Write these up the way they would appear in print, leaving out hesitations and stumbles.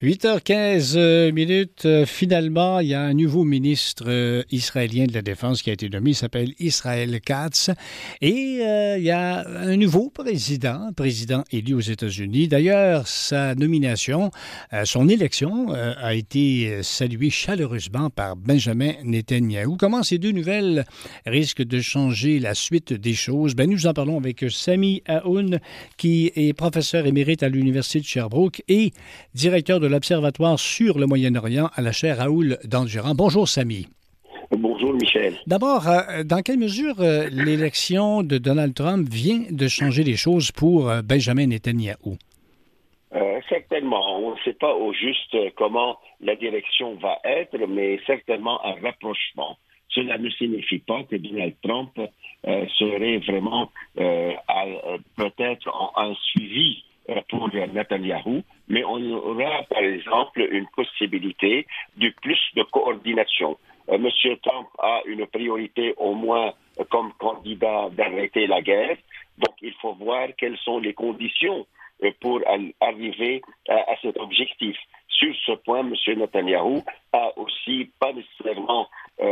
8h15 minutes. Finalement, il y a un nouveau ministre israélien de la Défense qui a été nommé. Il s'appelle Israël Katz. Et il y a un nouveau président élu aux États-Unis. D'ailleurs, sa nomination, son élection a été saluée chaleureusement par Benjamin Netanyahou. Comment ces deux nouvelles risquent de changer la suite des choses? Nous en parlons avec Sami Aoun, qui est professeur émérite à l'Université de Sherbrooke et directeur de l'Observatoire sur le Moyen-Orient à la chaire Raoul Dandurand. Bonjour, Sami. Bonjour, Michel. D'abord, dans quelle mesure l'élection de Donald Trump vient de changer les choses pour Benjamin Netanyahou? Certainement. On ne sait pas au juste comment la direction va être, mais certainement un rapprochement. Cela ne signifie pas que Donald Trump serait vraiment peut-être un suivi pour Netanyahou, mais on aura par exemple une possibilité de plus de coordination. Monsieur Trump a une priorité au moins comme candidat d'arrêter la guerre, donc il faut voir quelles sont les conditions pour arriver à cet objectif. Sur ce point, monsieur Netanyahou a aussi pas nécessairement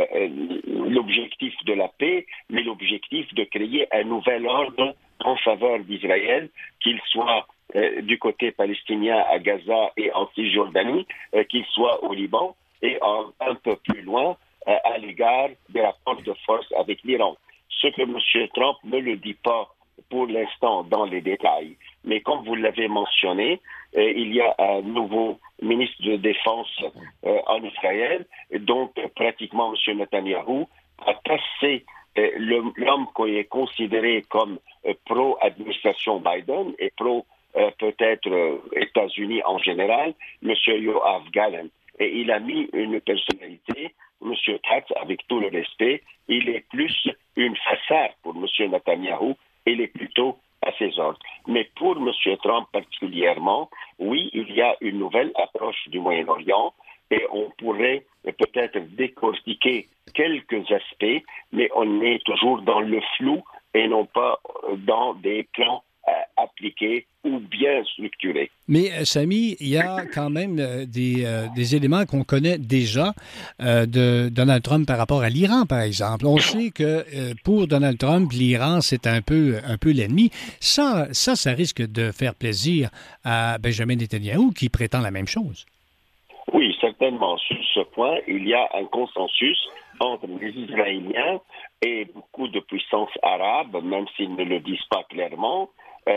l'objectif de la paix, mais l'objectif de créer un nouvel ordre en faveur d'Israël, qu'il soit du côté palestinien à Gaza et en Cisjordanie, qu'il soit au Liban et un peu plus loin à l'égard des rapports de force avec l'Iran. Ce que M. Trump ne le dit pas pour l'instant dans les détails. Mais comme vous l'avez mentionné, il y a un nouveau ministre de Défense en Israël, donc pratiquement M. Netanyahou a passé l'homme qui est considéré comme pro-administration Biden et peut-être États-Unis en général, M. Yoav Gallant. Et il a mis une personnalité, M. Katz, avec tout le respect, il est plus une façade pour M. Netanyahou, il est plutôt à ses ordres. Mais pour M. Trump particulièrement, oui, il y a une nouvelle approche du Moyen-Orient et on pourrait peut-être décortiquer quelques aspects, mais on est toujours dans le flou et non pas dans des plans appliqués ou bien structurés. Mais, Sami, il y a quand même des éléments qu'on connaît déjà de Donald Trump par rapport à l'Iran, par exemple. On sait que pour Donald Trump, l'Iran, c'est un peu l'ennemi. Ça risque de faire plaisir à Benjamin Netanyahou, qui prétend la même chose. Oui, certainement. Sur ce point, il y a un consensus entre les Israéliens et beaucoup de puissances arabes, même s'ils ne le disent pas clairement,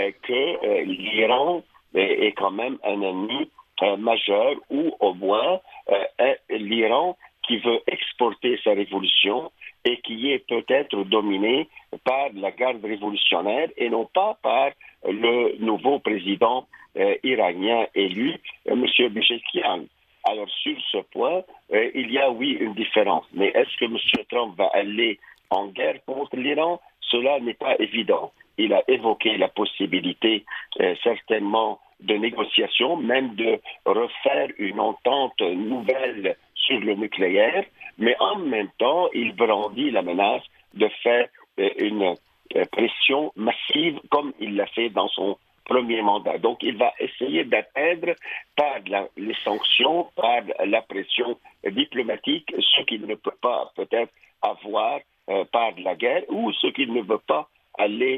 que l'Iran est quand même un ennemi majeur, ou au moins l'Iran qui veut exporter sa révolution et qui est peut-être dominé par la garde révolutionnaire et non pas par le nouveau président iranien élu, M. Pezeshkian. Alors sur ce point, il y a oui une différence. Mais est-ce que M. Trump va aller en guerre contre l'Iran? Cela n'est pas évident. Il a évoqué la possibilité certainement de négociation, même de refaire une entente nouvelle sur le nucléaire, mais en même temps, il brandit la menace de faire une pression massive comme il l'a fait dans son premier mandat. Donc, il va essayer d'atteindre par les sanctions, par la pression diplomatique, ce qu'il ne peut pas peut-être avoir par la guerre ou ce qu'il ne veut pas aller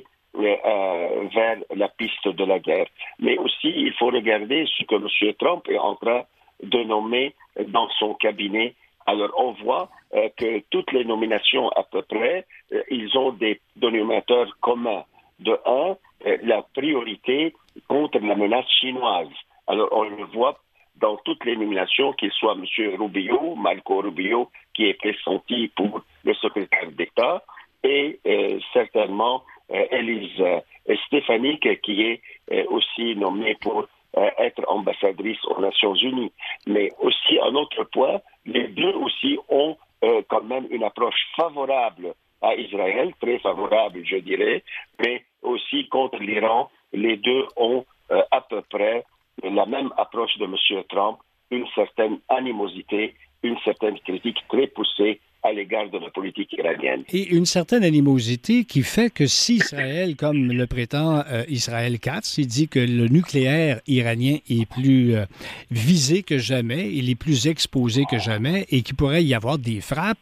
vers la piste de la guerre. Mais aussi, il faut regarder ce que M. Trump est en train de nommer dans son cabinet. Alors, on voit que toutes les nominations à peu près, ils ont des dénominateurs communs. De un, la priorité contre la menace chinoise. Alors, on le voit dans toutes les nominations, qu'il soit M. Rubio, Marco Rubio, qui est pressenti pour le secrétaire d'État, et certainement Elise Stefanik, qui est aussi nommée pour être ambassadrice aux Nations Unies. Mais aussi, un autre point, les deux aussi ont quand même une approche favorable à Israël, très favorable, je dirais, mais aussi contre l'Iran. Les deux ont à peu près la même approche de M. Trump, une certaine animosité, une certaine critique très poussée à l'égard de la politique iranienne. Et une certaine animosité qui fait que si Israël, comme le prétend Israël Katz, il dit que le nucléaire iranien est plus visé que jamais, il est plus exposé que jamais et qu'il pourrait y avoir des frappes,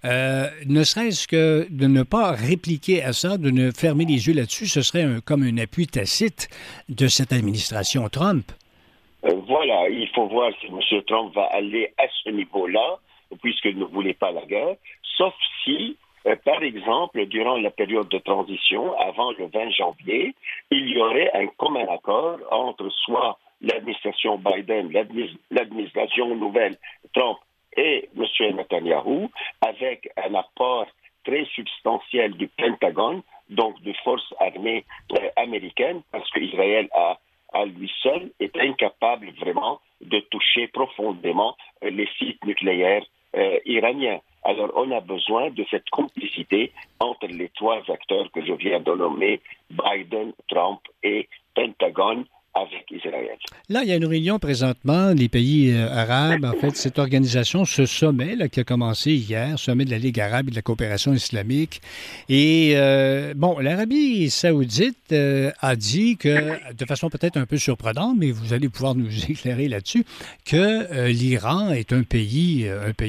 ne serait-ce que de ne pas répliquer à ça, de ne fermer les yeux là-dessus, ce serait comme un appui tacite de cette administration Trump. Voilà, il faut voir si M. Trump va aller à ce niveau-là, puisqu'il ne voulait pas la guerre, sauf si, par exemple, durant la période de transition, avant le 20 janvier, il y aurait un commun accord entre soit l'administration Biden, l'administration nouvelle Trump et M. Netanyahu, avec un apport très substantiel du Pentagone, donc des forces armées américaines, parce qu'Israël à lui seul est incapable vraiment de toucher profondément les sites nucléaires iraniens. Alors on a besoin de cette complicité entre les trois acteurs que je viens de nommer, Biden, Trump et Pentagone, avec Israël. Là, il y a une réunion présentement, les pays arabes, en fait, cette organisation, ce sommet là, qui a commencé hier, sommet de la Ligue arabe et de la coopération islamique. Et, l'Arabie saoudite a dit que, de façon peut-être un peu surprenante, mais vous allez pouvoir nous éclairer là-dessus, que l'Iran est un pays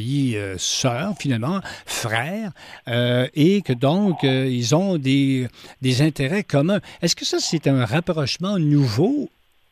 sœur, finalement, frère, et que donc, ils ont des intérêts communs. Est-ce que ça, c'est un rapprochement nouveau?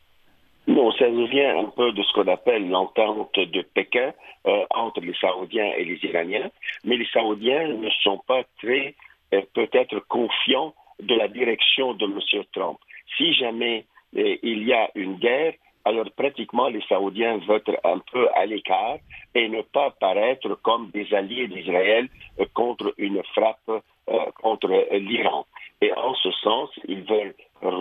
Non, ça devient un peu de ce qu'on appelle l'entente de Pékin entre les Saoudiens et les Iraniens, mais les Saoudiens ne sont pas très, peut-être, confiants de la direction de M. Trump. Si jamais il y a une guerre, alors pratiquement les Saoudiens vont être un peu à l'écart et ne pas paraître comme des alliés d'Israël contre une frappe contre l'Iran. Et en ce sens, ils veulent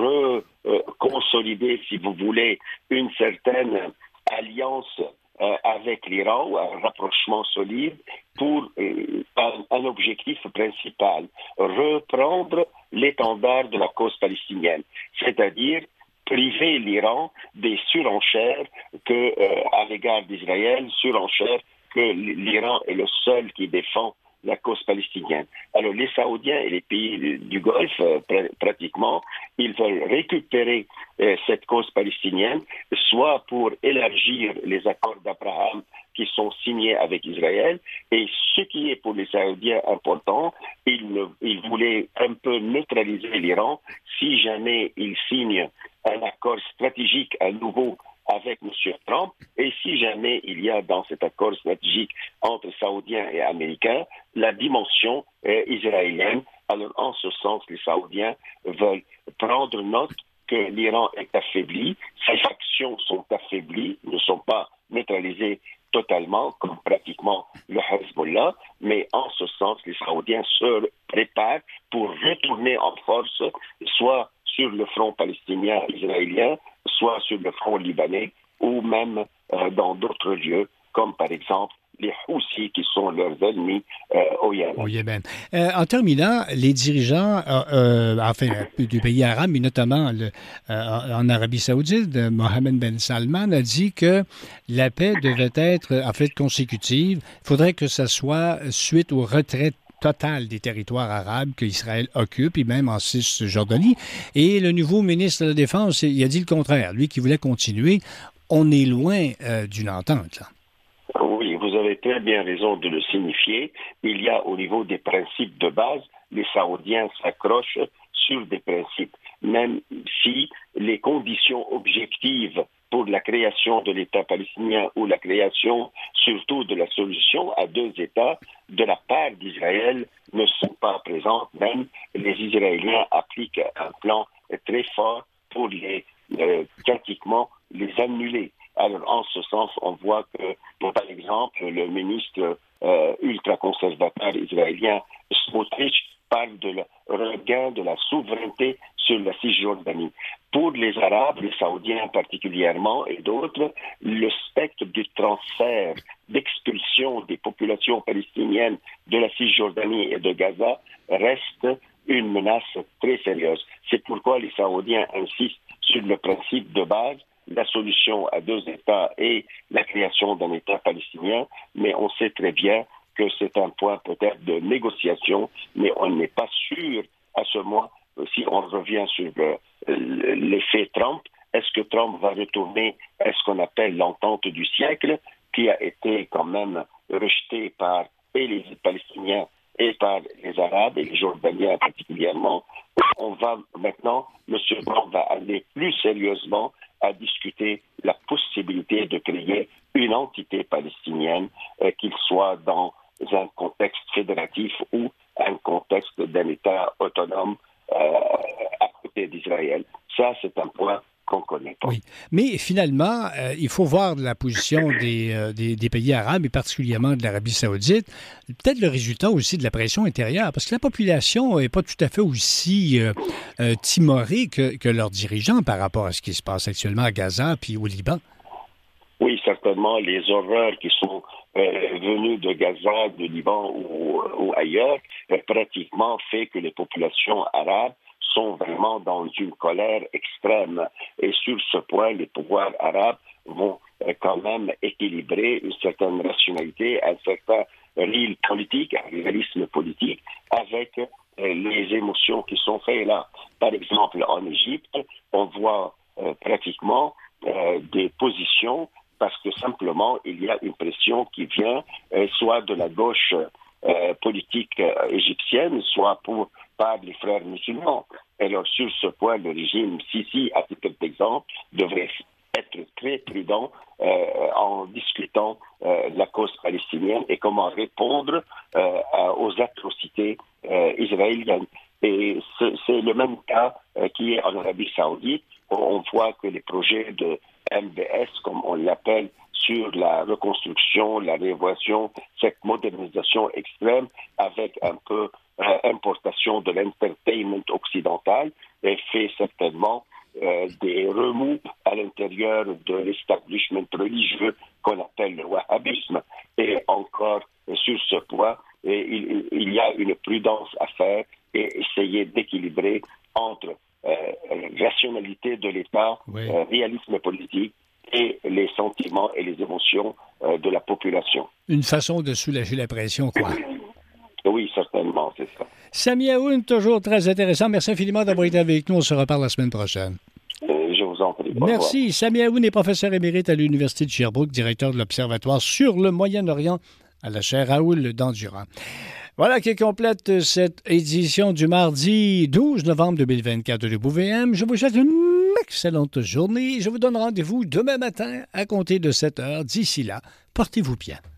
consolider, si vous voulez, une certaine alliance avec l'Iran, ou un rapprochement solide pour un objectif principal, reprendre l'étendard de la cause palestinienne, c'est-à-dire priver l'Iran des surenchères à l'égard d'Israël, surenchères que l'Iran est le seul qui défend la cause palestinienne. Alors les Saoudiens et les pays du Golfe, pratiquement, ils veulent récupérer cette cause palestinienne, soit pour élargir les accords d'Abraham qui sont signés avec Israël, et ce qui est pour les Saoudiens important, ils voulaient un peu neutraliser l'Iran si jamais ils signent un accord stratégique à nouveau avec M. Trump, et si jamais il y a dans cet accord stratégique entre Saoudiens et Américains la dimension israélienne. Alors en ce sens, les Saoudiens veulent prendre note que l'Iran est affaibli, ses factions sont affaiblies, ne sont pas neutralisées totalement, comme pratiquement le Hezbollah, mais en ce sens, les Saoudiens se préparent pour retourner en force, soit sur le front palestinien-israélien, soit sur le front libanais, ou même dans d'autres lieux, comme par exemple les Houthis, qui sont leurs ennemis au Yémen. Au Yémen. En terminant, les dirigeants du pays arabe, mais notamment en Arabie saoudite, Mohammed Ben Salman a dit que la paix devait être en fait consécutive. Il faudrait que ça soit suite au retrait total des territoires arabes qu'Israël occupe, et même en Cisjordanie. Et le nouveau ministre de la Défense, il a dit le contraire. Lui qui voulait continuer, on est loin d'une entente, là. Oui, vous avez très bien raison de le signifier. Il y a au niveau des principes de base, les Saoudiens s'accrochent sur des principes, même si les conditions objectives pour la création de l'État palestinien ou la création surtout de la solution à deux États de la part d'Israël ne sont pas présentes. Même les Israéliens appliquent un plan très fort pour pratiquement les annuler. Alors, en ce sens, on voit que, par exemple, le ministre ultra-conservateur israélien Smotrich parle de le regain de la souveraineté sur la Cisjordanie. Pour les Arabes, les Saoudiens particulièrement et d'autres, le spectre du transfert, d'expulsion des populations palestiniennes de la Cisjordanie et de Gaza reste une menace très sérieuse. C'est pourquoi les Saoudiens insistent sur le principe de base, la solution à deux États et la création d'un État palestinien, mais on sait très bien que c'est un point peut-être de négociation, mais on n'est pas sûr à ce moment. Si on revient sur l'effet Trump, est-ce que Trump va retourner à ce qu'on appelle l'entente du siècle, qui a été quand même rejetée par et les Palestiniens et par les Arabes et les Jordaniens particulièrement? On va maintenant, M. Trump va aller plus sérieusement à discuter la possibilité de créer une entité palestinienne, qu'il soit dans un contexte fédératif ou un contexte d'un État autonome à côté d'Israël. Ça, c'est un point qu'on ne connaît pas. Oui, mais finalement, il faut voir la position des pays arabes, et particulièrement de l'Arabie saoudite, peut-être le résultat aussi de la pression intérieure, parce que la population n'est pas tout à fait aussi timorée que leurs dirigeants par rapport à ce qui se passe actuellement à Gaza puis au Liban. Oui, certainement, les horreurs qui sont venues de Gaza, de Liban ou ailleurs, pratiquement fait que les populations arabes sont vraiment dans une colère extrême. Et sur ce point, les pouvoirs arabes vont quand même équilibrer une certaine rationalité, un certain politique, un réalisme politique, avec les émotions qui sont faites là. Par exemple, en Égypte, on voit pratiquement des positions parce que simplement, il y a une pression qui vient soit de la gauche politique égyptienne, soit par les frères musulmans. Alors, sur ce point, le régime Sisi, à titre d'exemple, devrait être très prudent en discutant de la cause palestinienne et comment répondre aux atrocités israéliennes. Et c'est le même cas qui est en Arabie saoudite. On voit que les projets de MBS, comme on l'appelle, sur la reconstruction, la rénovation, cette modernisation extrême avec un peu importation de l'entertainment occidental, et fait certainement des remous à l'intérieur de l'establishment religieux qu'on appelle le wahhabisme. Et encore sur ce point, il y a une prudence à faire et essayer d'équilibrer entre rationalité de l'État, réalisme politique et les sentiments et les émotions de la population. Une façon de soulager la pression, quoi. Oui, certainement, c'est ça. Sami Aoun, toujours très intéressant. Merci infiniment d'avoir été avec nous. On se reparle la semaine prochaine. Je vous en prie. Merci. Sami Aoun est professeur émérite à l'Université de Sherbrooke, directeur de l'Observatoire sur le Moyen-Orient à la chaire Raoul Dandurand. Voilà qui complète cette édition du mardi 12 novembre 2024 de l'UBVM. Je vous souhaite une excellente journée. Je vous donne rendez-vous demain matin à compter de 7 heures. D'ici là, portez-vous bien.